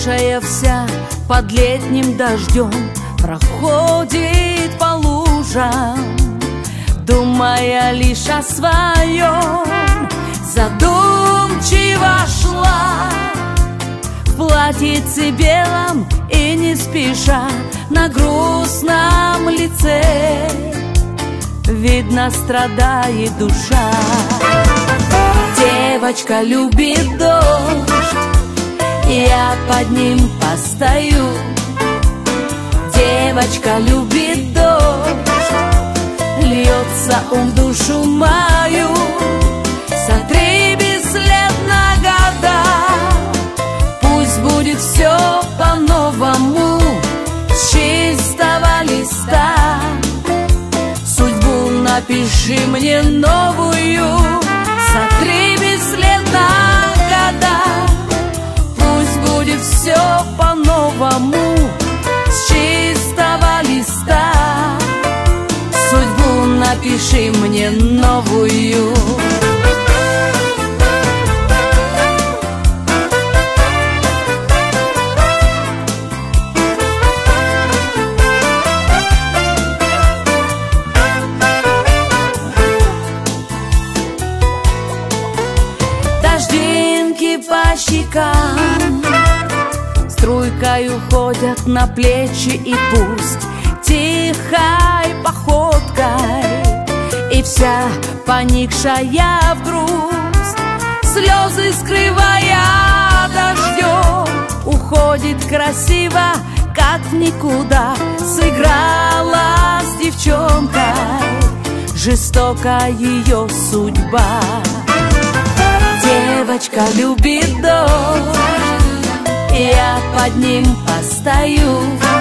Бывшая вся под летним дождем проходит по лужам, думая лишь о своем, задумчиво шла в платьице белом и не спеша на грустном лице видно страдает душа. Девочка любит дождь, я под ним постою. Девочка любит дождь, льется он в душу мою. Сотри бесследно года, пусть будет все по-новому, с чистого листа. Судьбу напиши мне новую, сотри бесследно года, пусть будет все по-новому, с чистого листа. Судьбу напиши мне новую. Дождинки по щекам струйкою ходят на плечи, и пусть тихой походкой и вся поникшая в грусть, слезы скрывая дождем, уходит красиво, как никуда. Сыграла с девчонкой жестокая ее судьба. Девочка любит дождь, я под ним постою.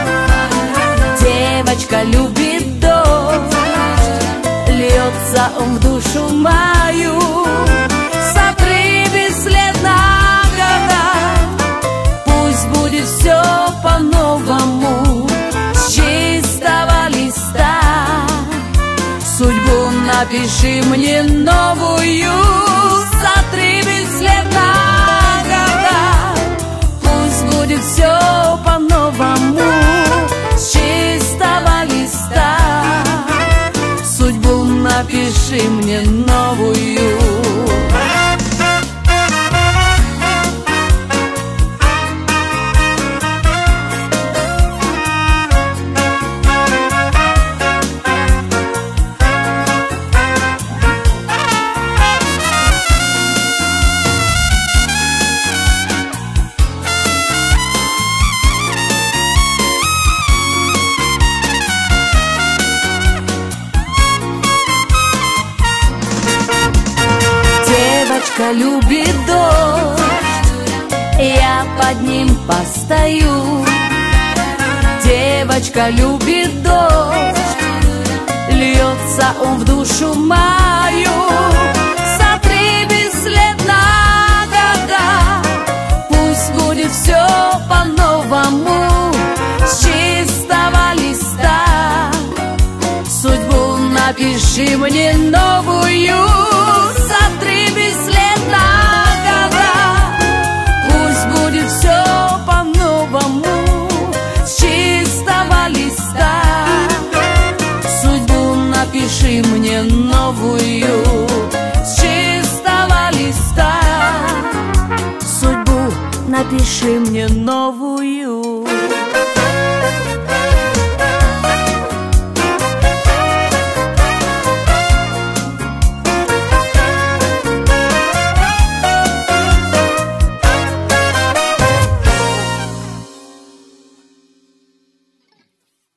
Девочка любит дождь, льется он в душу мою. Сотри бесследно года, пусть будет все по-новому, с чистого листа. Судьбу напиши мне новую, сотри бесследно года, пусть будет все по-новому, с чистого листа. Судьбу напиши мне новую. Девочка любит дождь, я под ним постою. Девочка любит дождь, льется он в душу мою. Сотри бесследно года, пусть будет все по-новому, с чистого листа. Судьбу напиши мне новую, сотри бесследно года, пусть будет все по-новому, с чистого листа. Судьбу напиши мне новую, с чистого листа. Судьбу напиши мне новую.